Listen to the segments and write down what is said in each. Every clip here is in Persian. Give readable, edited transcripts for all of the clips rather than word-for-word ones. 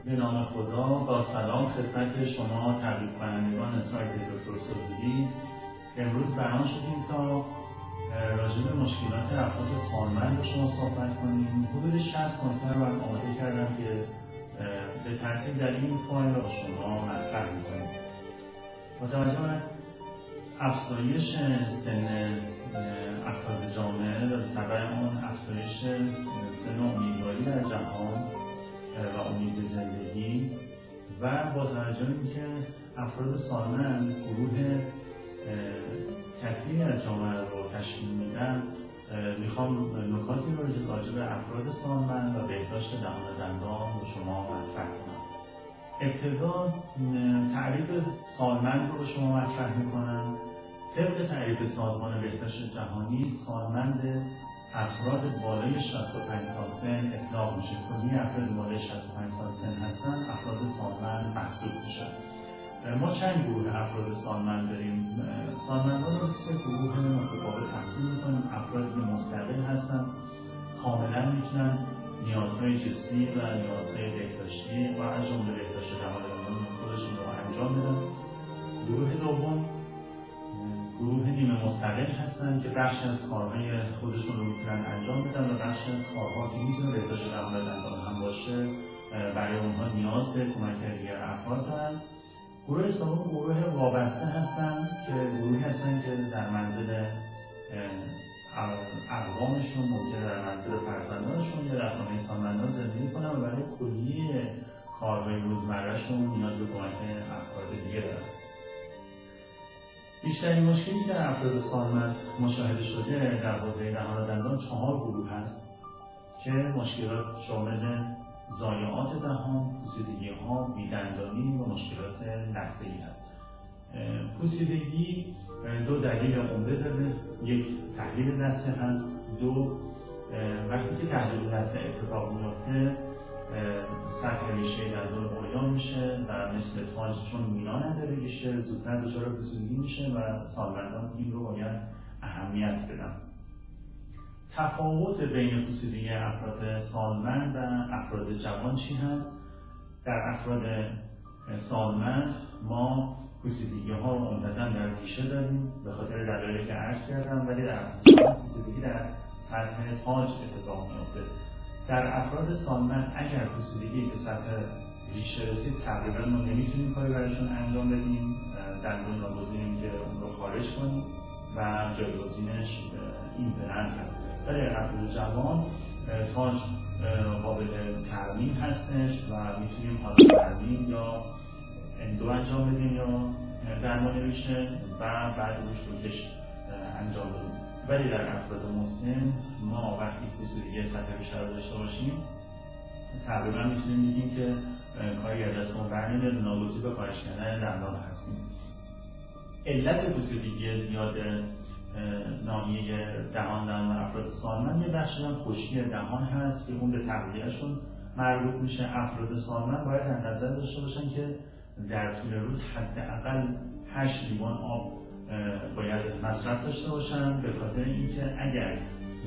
به نام خدا. با سلام خدمت شما تبریک کنندگان سایت دکتر سرودی. امروز بیان شدیم تا راجع به مشکلات افراد سالمند با شما صحبت کنیم. حدود 60 نکته رو آماده کردم که به ترتیب در این فایل رو با شما مطرح می‌کنیم. با توجه به افزایش سن افراد جامعه و به تبع آن افزایش سن امیدواری در جهان و امید به زندگی و با توجه به اینکه افراد سالمند گروه کثیری از جامعه رو تشکیل میدن، میخوام نکاتی رو راجع به افراد سالمند و بهداشت دهان و دندان با شما مطرح کنم. ابتدا تعریف سالمند رو به شما مطرح میکنم. طبق تعریف سازمان بهداشت جهانی، سالمند افراد بالای 65 سال سن اطلاق میشه. کلی افراد بالای 65 سال سن هستن افراد سالمند محسوب میشه. ما چند گروه افراد سالمند داریم. سالمندان رو سه گروه متفاوت تقسیم میکنیم. افرادی که مستقل هستن، کاملا میتونن نیازهای جسمی و نیازهای بهداشتی و از جمله بهداشت دهان و دندان خودشون رو انجام میدن. گروه دوم گروه نیمه مستقل هستن که بخشی از کارهای خودشون رو میتونن انجام بدن و بخشی از کارها که میتونه بهداشت دهان و دندان هم باشه برای اونها نیاز به کمک دیگر افراد دارن. گروه سوم گروه وابسته هستن که گروهی هستن که در منزل اقوامشون، ممکنه در منزل فرزندانشون یا در خانه سالمندان زندگی کنن و برای کلیه کارهای روزمرهشون نیاز به کمک افراد دیگه دارن. بیشترین مشکلی در افراد سالمند مشاهده شده در حوزه دهان و دندان 4 گروه هست که مشکلات شامل ضایعات دهان، پوسیدگی‌ها، بی‌دندانی و مشکلات لثه‌ای هست. پوسیدگی 2 دلیل عمده داره. یک، تحلیل لثه هست. 2، وقتی که تحلیل لثه اتفاق میفته سطح ریشه دندان اوریان میشه و مثل تاج چون مینا نداره ریشه زودتر دچار پوسیدگی میشه و سالمندان این رو باید اهمیت بدن. تفاوت بین پوسیدگی افراد سالمند و افراد جوان چی هست؟ در افراد سالمند ما پوسیدگی ها رو عمدتاً در ریشه داریم به خاطر دلایلی که عرض کردم، ولی در افراد جوان پوسیدگی در سطح تاج اتفاق میفته. در افراد سالمند اگر پوسیدگی به سطح ریشه رسید تقریبا ما نمیتونیم کاری برایشون انجام بدیم، دندون ناگزیریم که اون رو خارج کنیم و جایگزینش ایمپلنت هست. ولی در افراد جوان تاج قابل ترمیم هستش و میتونیم حالا ترمیم یا اندو انجام بدیم یا درمان ریشه و بعد روش روکش انجام بدیم. ولی در افراد مسن ما وقتی پوسیدگی سطح ریشه رو داشته باشیم تقریبا میتونیم بگیم که کاری از دستمون برنمیاد، ناگزیر به خارج کردن دندان هستیم. علت پوسیدگی زیاد ناحیه دهان و افراد سالمند یه بخشی هم خشکی دهان هست که اون به تغذیه‌شون مربوط میشه. افراد سالمند باید در نظر داشته باشن که در طول روز حداقل 8 لیوان آب باید مصرف داشته باشن، به خاطر اینکه اگر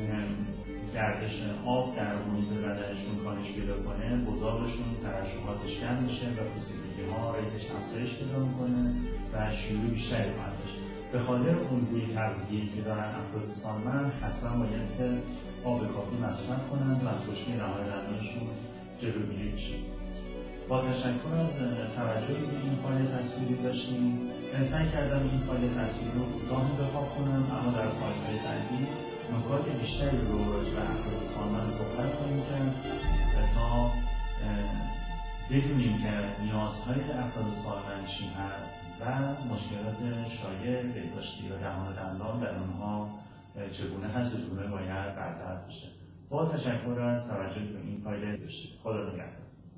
گردش آب در محیط بدنشون کاهش پیدا کنه بزاقشون ترشحاتش کم میشه و پوسیدگی‌ها ریتش افزایش پیدا میکنه و شیوع بیشتری خواهد داشت. به خاطر الگوی تغذیه‌ای که دارن افراد سالمند حتما باید که آب کافی مصرف کنن و از خشکی دهان دندانشون جلوگیری بشه. با تشکر از توجهی به این فایل تصویری داشتیم. سعی کردم این فایل تصویری رو کوتاه انتخاب کنم، اما در فایل‌های بعدی نکات بیشتری رو راجع به افراد سالمند صحبت خواهیم کرد تا بدونیم که نیازهای افراد سالمند چی هست و مشکلات شایع بهداشتی و دهان و دندان در اونها چگونه هست و چگونه باید برطرف بشه. با تشکر از توجهی به این فایل داشتید. خدا نگهدار.